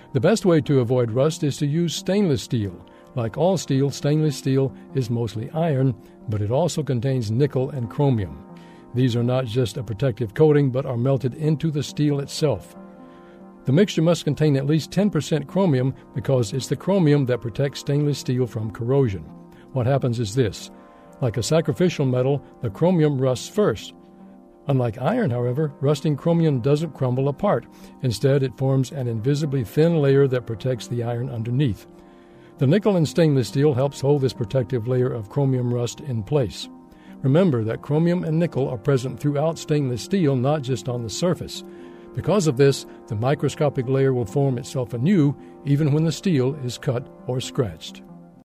The best way to avoid rust is to use stainless steel. Like all steel, stainless steel is mostly iron, but it also contains nickel and chromium. These are not just a protective coating, but are melted into the steel itself. The mixture must contain at least 10% chromium because it's the chromium that protects stainless steel from corrosion. What happens is this. Like a sacrificial metal, the chromium rusts first. Unlike iron, however, rusting chromium doesn't crumble apart. Instead, it forms an invisibly thin layer that protects the iron underneath. The nickel in stainless steel helps hold this protective layer of chromium rust in place. Remember that chromium and nickel are present throughout stainless steel, not just on the surface. Because of this, the microscopic layer will form itself anew even when the steel is cut or scratched.